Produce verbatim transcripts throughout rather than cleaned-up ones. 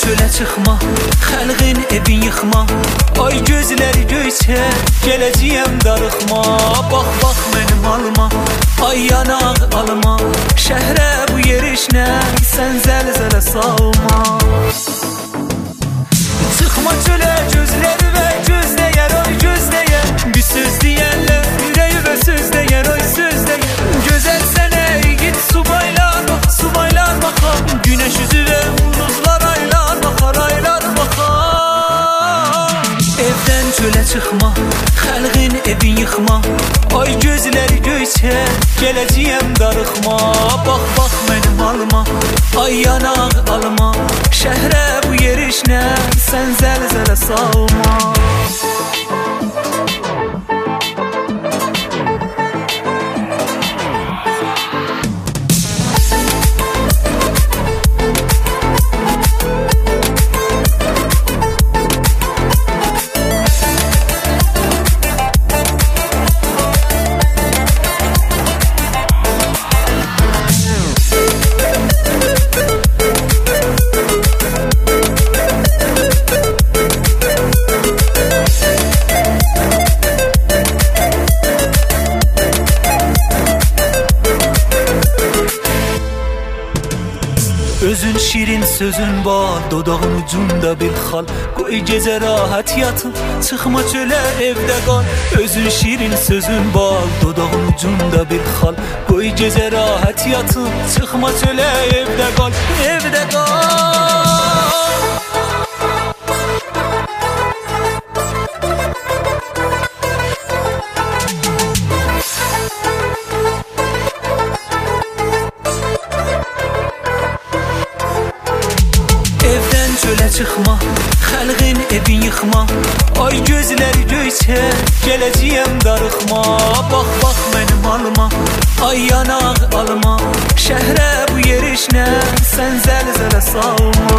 çölə çıxma, xəlqin evin yıxma. Ay gözləri göyçə, gələcəyəm darıxma. Bax, bax mənim alma, ay yanaq alma. Şəhrə bu yerişnə, sən zəlzələ salma. Çıxma çölə gözləri və gözləyər, ay gözləyər. Bir söz deyərlər, ürəyi və söz deyər, ay söz deyər. Gözəl sənə git subaylar, bax subaylar baxar. Günəş üzü və ulduzlar aylar baxar, aylar baxar. Evdən çölə çıxma, xəlqin evin yıxma. Ay gözləri göyçə, gələcəyəm darıxma. Bax, bax mənim alma, ay yanaq alma. Şəhrə bu yerişnə, sən zəlzələ salma. Özün şirin sözün bal, dodağın ucunda bir xal. Qoy gecə rahat yatın, çıxma çölə evdə qal. Özün şirin sözün bal, dodağın ucunda bir xal. Qoy gecə rahat yatın, çıxma çölə evdə qal, evdə qal. Çölə çıxma, xəlqin evin yıxma. Ay gözləri göyçə, gələcəyəm darıxma. Bax, bax mənim alma, ay yanaq alma. Şəhrə bu yerişnə, sən zəlzələ salma.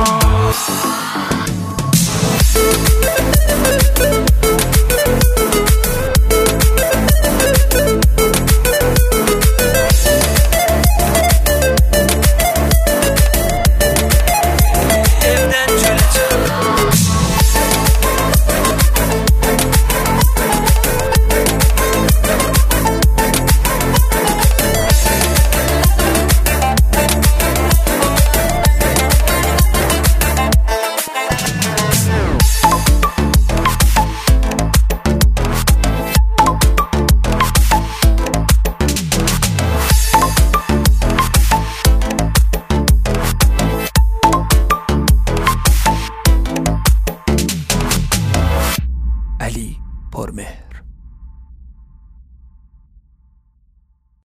Ali Pormeh.